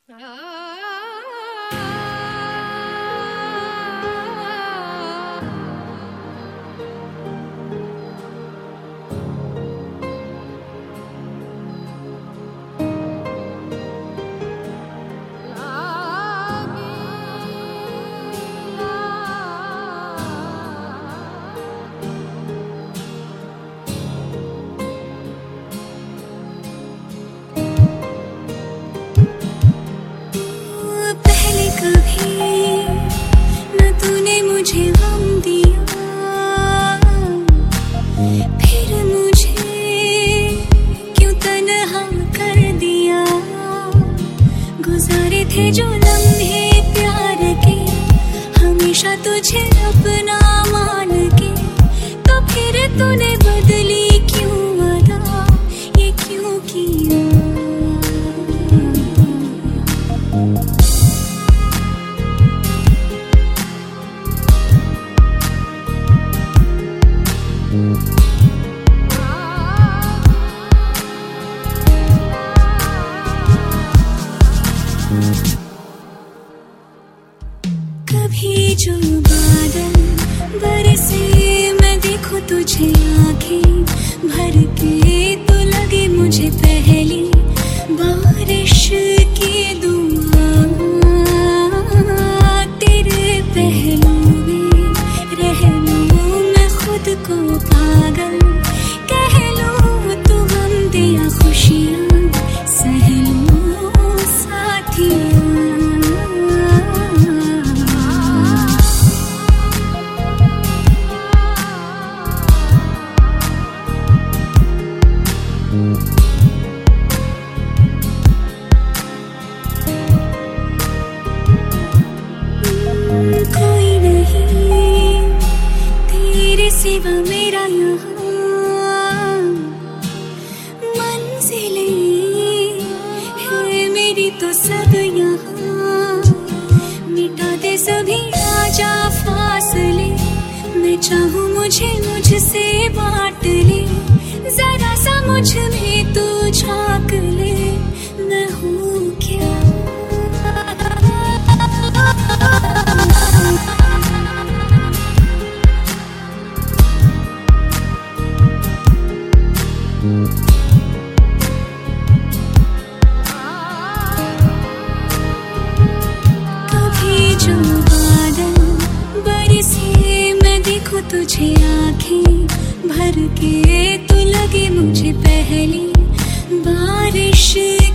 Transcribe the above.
थे जो लम्हे प्यार के, हमेशा तुझे अपना मान के, तो फिर तूने बदली क्यों अदा, ये क्यों किया? कभी जो बादल बरसे, मैं देखूं तुझे आंखें भर के, तो लगे मुझे पहली बारिश की दुआ। तेरे पहलू में रह लूं मैं खुद को पागल, कह लूं तू गम दिया खुशियां सह लूं साथिया। कोई नहीं तेरे सिवा मेरा यहाँ, मंजिलें है मेरी तो सब यहाँ। मिटा दे सभी आजा फासले, मैं चाहूँ मुझे मुझसे बांट ले, जरा सा मुझ में तू झांक ले, मैं हूँ क्या? कभी जो बादल बरसे, मैं देखूं तुझे आंखें भर के, तो लगे मुझे पहली बारिश